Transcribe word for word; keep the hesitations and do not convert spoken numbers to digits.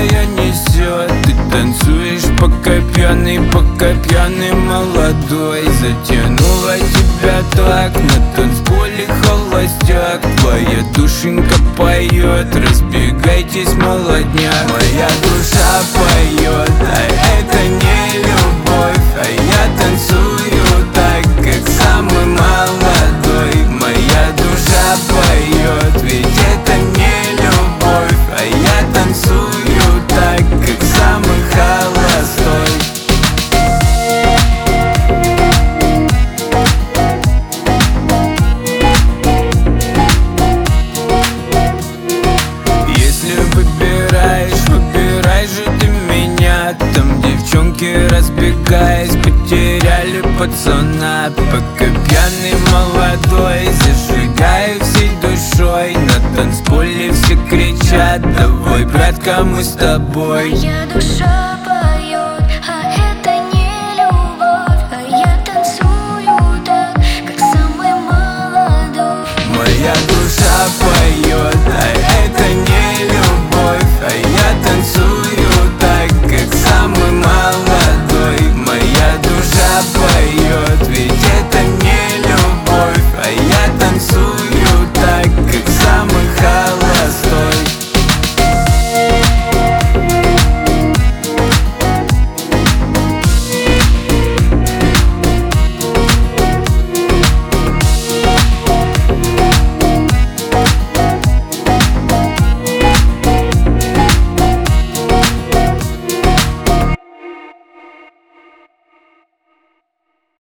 твоя несет. Ты танцуешь пока пьяный, пока пьяный молодой. Затянула тебя так, на танцполе холостяк. Твоя душенька поет, разбегайтесь, молодняк. Моя душа поет, а это не любовь. А я танцую так, как самый молодой. Моя душа поет, ведь это не любовь. А я танцую так, как самый холостой. Если выбираешь, выбирай же ты меня. Там девчонки, разбегаясь, потеряли пацана. Пока пьяный молодой, зажигаю всей душой. На танцполе все кричат: давай, братка, мы с тобой. Моя душа